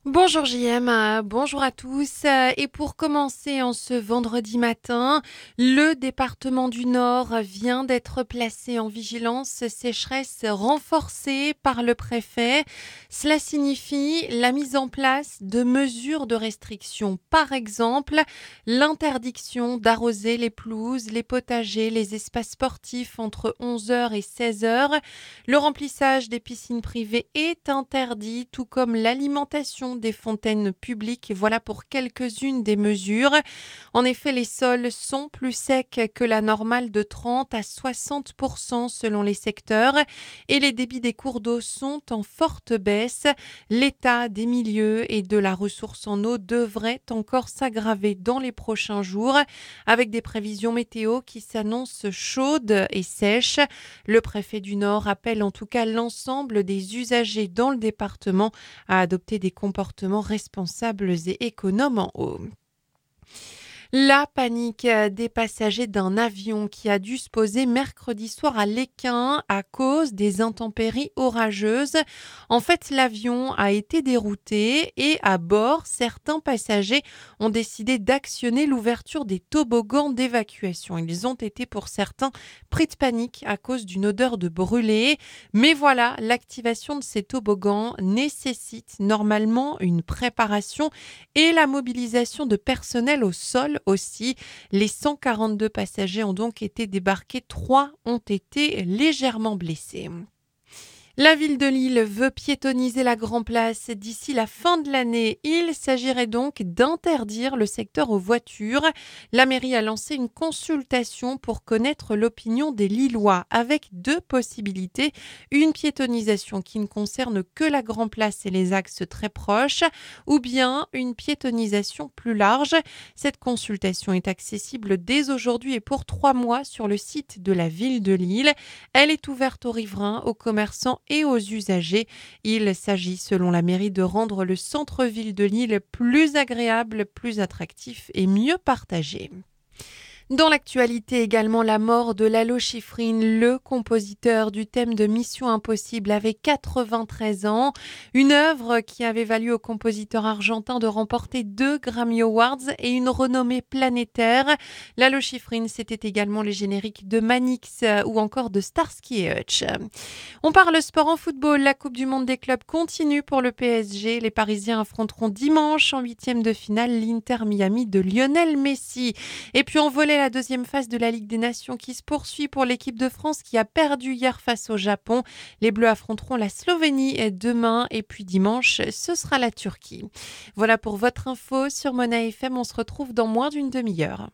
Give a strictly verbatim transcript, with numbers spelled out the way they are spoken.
Bonjour J M, euh, bonjour à tous. Euh, Et pour commencer en ce vendredi matin, le département du Nord vient d'être placé en vigilance sécheresse renforcée par le préfet. Cela signifie la mise en place de mesures de restriction. Par exemple, l'interdiction d'arroser les pelouses, les potagers, les espaces sportifs entre onze heures et seize heures. Le remplissage des piscines privées est interdit, tout comme l'alimentation des fontaines publiques. Voilà pour quelques-unes des mesures. En effet, les sols sont plus secs que la normale de trente à soixante pour cent selon les secteurs et les débits des cours d'eau sont en forte baisse. L'état des milieux et de la ressource en eau devrait encore s'aggraver dans les prochains jours avec des prévisions météo qui s'annoncent chaudes et sèches. Le préfet du Nord appelle en tout cas l'ensemble des usagers dans le département à adopter des comportements responsables et économes en eau. La panique des passagers d'un avion qui a dû se poser mercredi soir à Léquin à cause des intempéries orageuses. En fait, l'avion a été dérouté et à bord, certains passagers ont décidé d'actionner l'ouverture des toboggans d'évacuation. Ils ont été pour certains pris de panique à cause d'une odeur de brûlé. Mais voilà, l'activation de ces toboggans nécessite normalement une préparation et la mobilisation de personnel au sol aussi. Les cent quarante-deux passagers ont donc été débarqués, trois ont été légèrement blessés. La ville de Lille veut piétonniser la Grand Place d'ici la fin de l'année. Il s'agirait donc d'interdire le secteur aux voitures. La mairie a lancé une consultation pour connaître l'opinion des Lillois avec deux possibilités. Une piétonisation qui ne concerne que la Grand Place et les axes très proches ou bien une piétonisation plus large. Cette consultation est accessible dès aujourd'hui et pour trois mois sur le site de la ville de Lille. Elle est ouverte aux riverains, aux commerçants et aux usagers. Il s'agit, selon la mairie, de rendre le centre-ville de Lille plus agréable, plus attractif et mieux partagé. Dans l'actualité également, la mort de Lalo Schifrin, le compositeur du thème de Mission Impossible, avait quatre-vingt-treize ans. Une œuvre qui avait valu au compositeur argentin de remporter deux Grammy Awards et une renommée planétaire. Lalo Schifrin, c'était également les génériques de Manix ou encore de Starsky et Hutch. On parle sport en football. La Coupe du Monde des clubs continue pour le P S G. Les Parisiens affronteront dimanche en huitième de finale l'Inter Miami de Lionel Messi. Et puis on volait la deuxième phase de la Ligue des Nations qui se poursuit pour l'équipe de France qui a perdu hier face au Japon. Les Bleus affronteront la Slovénie demain et puis dimanche, ce sera la Turquie. Voilà pour votre info sur Mona F M. On se retrouve dans moins d'une demi-heure.